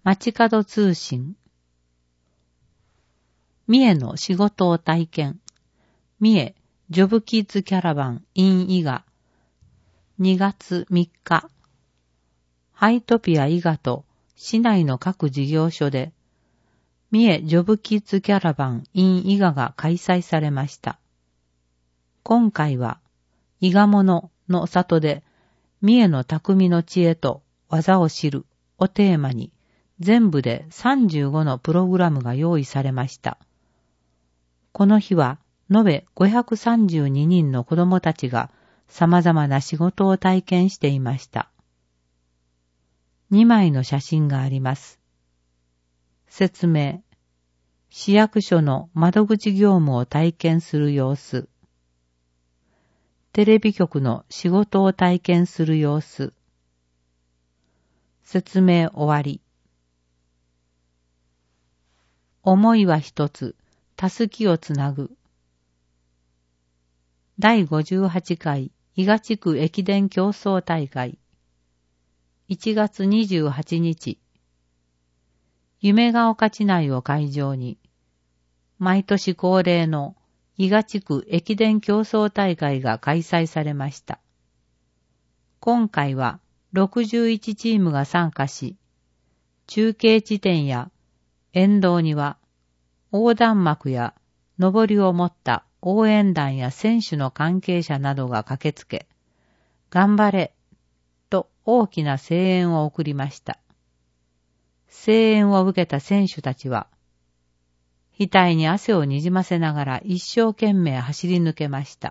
街角通信。三重の仕事を体験。三重ジョブキッズキャラバン in 伊賀。2月3日。ハイトピア伊賀と市内の各事業所で、三重ジョブキッズキャラバン in 伊賀が開催されました。今回は、伊賀物の里で、三重の匠の知恵と技を知るをテーマに、全部で35のプログラムが用意されました。この日は、延べ532人の子どもたちが様々な仕事を体験していました。2枚の写真があります。説明。市役所の窓口業務を体験する様子。テレビ局の仕事を体験する様子。説明終わり。思いは一つ、たすきをつなぐ。第58回伊賀地区駅伝競争大会。1月28日。夢ヶ丘地内を会場に、毎年恒例の伊賀地区駅伝競争大会が開催されました。今回は61チームが参加し、中継地点や沿道には横断幕や上りを持った応援団や選手の関係者などが駆けつけ、頑張れと大きな声援を送りました。声援を受けた選手たちは、額に汗をにじませながら一生懸命走り抜けました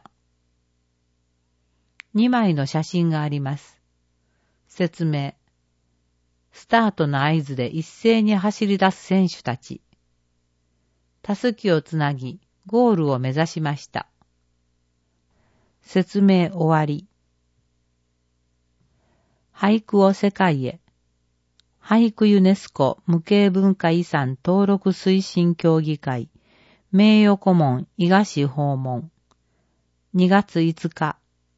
。2枚の写真があります。説明。スタートの合図で一斉に走り出す選手たち。たすきをつなぎ、ゴールを目指しました。説明終わり。俳句を世界へ。俳句ユネスコ無形文化遺産登録推進協議会名誉顧問伊賀市訪問2月5日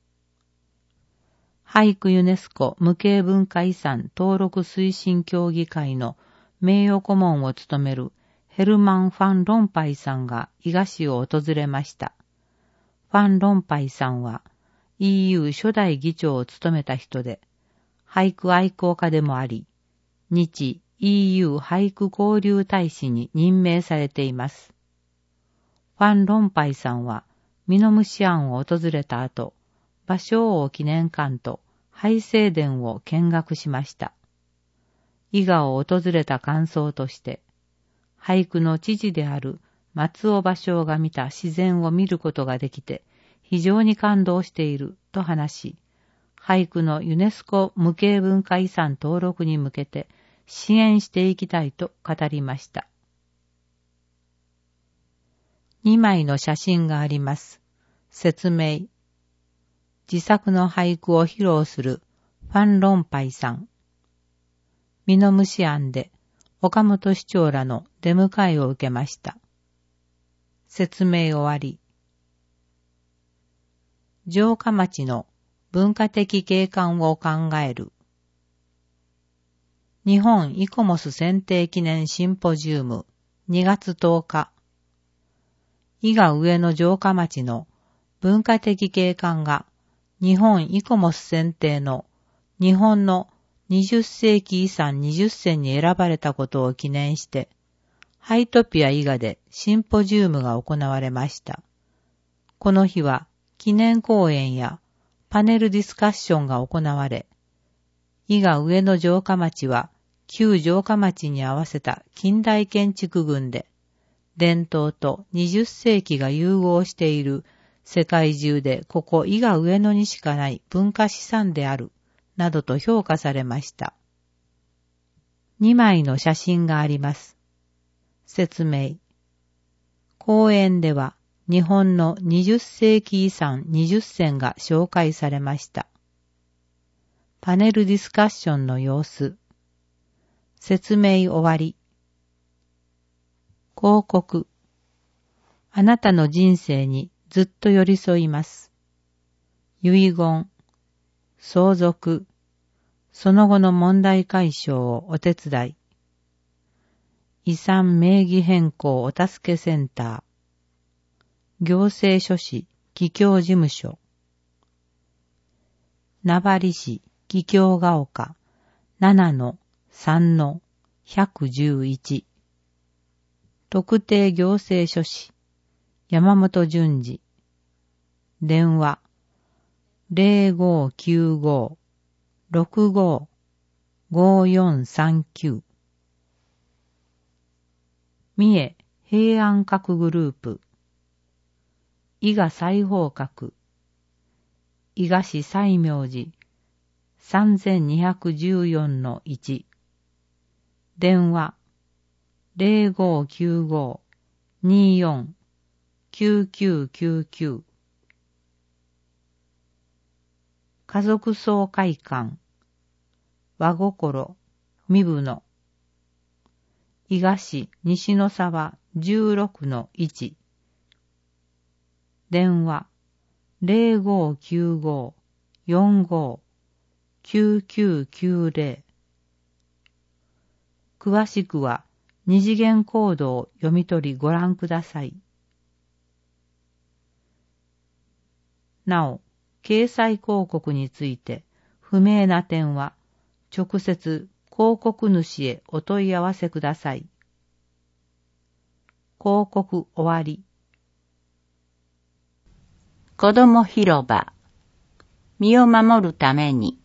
俳句ユネスコ無形文化遺産登録推進協議会の名誉顧問を務めるヘルマン・ファン・ロンパイさんが伊賀市を訪れました。ファン・ロンパイさんは EU 初代議長を務めた人で俳句愛好家でもあり、日 EU 俳句交流大使に任命されています。ファン・ロンパイさんは、ミノムシアンを訪れた後、芭蕉王記念館と廃聖殿を見学しました。伊賀を訪れた感想として、俳句の知事である松尾芭蕉が見た自然を見ることができて、非常に感動していると話し、俳句のユネスコ無形文化遺産登録に向けて支援していきたいと語りました。2枚の写真があります。説明。自作の俳句を披露するファン・ロンパイさん。ミノムシアンで岡本市長らの出迎えを受けました。説明終わり。城下町の文化的景観を考える。日本イコモス選定記念シンポジウム2月10日。伊賀上野城下町の文化的景観が日本イコモス選定の日本の20世紀遺産20選に選ばれたことを記念して、ハイトピア伊賀でシンポジウムが行われました。この日は記念講演やパネルディスカッションが行われ、伊賀上野城下町は旧城下町に合わせた近代建築群で、伝統と20世紀が融合している世界中でここ伊賀上野にしかない文化資産である、などと評価されました。2枚の写真があります。説明。講演では、日本の20世紀遺産20選が紹介されました。パネルディスカッションの様子。説明終わり。広告。あなたの人生にずっと寄り添います。遺言。相続。その後の問題解消をお手伝い。 遺産名義変更お助けセンター、行政書士帰郷事務所、名張市帰郷が丘 7-3-111、特定行政書士山本淳二、電話 0595-65-5439、三重平安閣グループ、伊賀西方閣、伊賀市西明寺 3214-1、電話 0595-24-9999、家族総会館、和心、身分の、伊賀市西野沢 16-1、電話 0595-45-9990、詳しくは二次元コードを読み取りご覧ください。なお、掲載広告について不明な点は直接広告主へお問い合わせください。広告終わり。 子ども広場、身を守るために。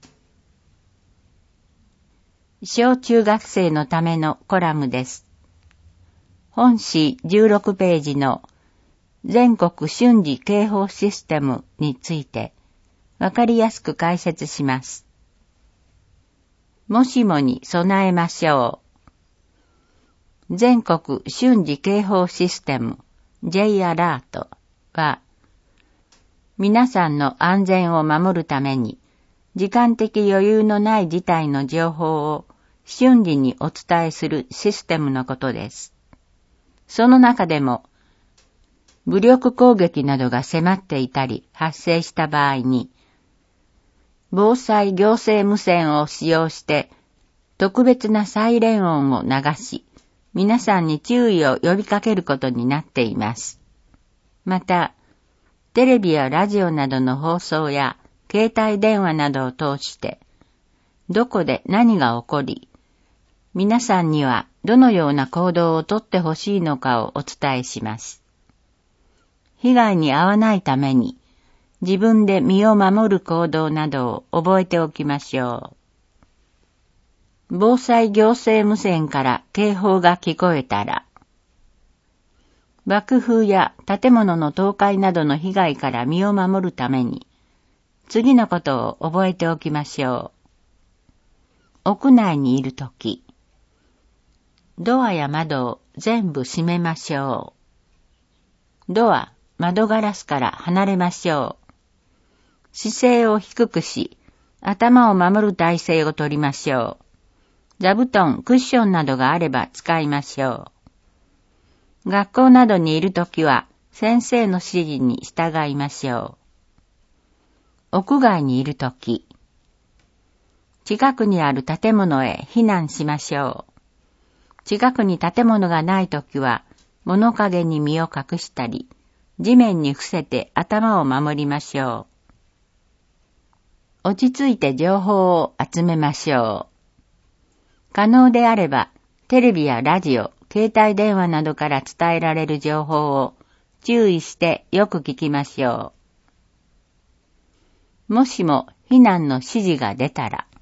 小中学生のためのコラムです。本誌16ページの全国瞬時警報システムについてわかりやすく解説します。もしもに備えましょう。全国瞬時警報システム J アラートは皆さんの安全を守るために時間的余裕のない事態の情報を瞬時にお伝えするシステムのことです。その中でも武力攻撃などが迫っていたり発生した場合に防災行政無線を使用して特別なサイレン音を流し皆さんに注意を呼びかけることになっています。またテレビやラジオなどの放送や携帯電話などを通してどこで何が起こり皆さんにはどのような行動をとってほしいのかをお伝えします。被害に遭わないために自分で身を守る行動などを覚えておきましょう。防災行政無線から警報が聞こえたら、爆風や建物の倒壊などの被害から身を守るために、次のことを覚えておきましょう。屋内にいるとき、ドアや窓を全部閉めましょう。ドア、窓ガラスから離れましょう。姿勢を低くし、頭を守る体勢をとりましょう。座布団、クッションなどがあれば使いましょう。学校などにいるときは先生の指示に従いましょう。屋外にいるとき、近くにある建物へ避難しましょう。近くに建物がないときは物陰に身を隠したり、地面に伏せて頭を守りましょう。落ち着いて情報を集めましょう。可能であれば、テレビやラジオ、携帯電話などから伝えられる情報を注意してよく聞きましょう。もしも避難の指示が出たら、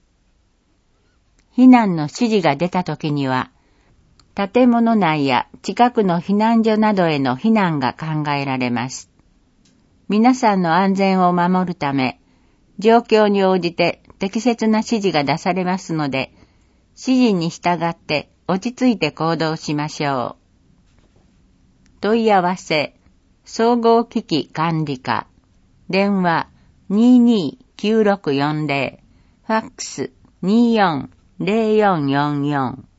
避難の指示が出たときには、建物内や近くの避難所などへの避難が考えられます。皆さんの安全を守るため、状況に応じて適切な指示が出されますので、指示に従って落ち着いて行動しましょう。問い合わせ、総合機器管理課、電話229640、ファックス240444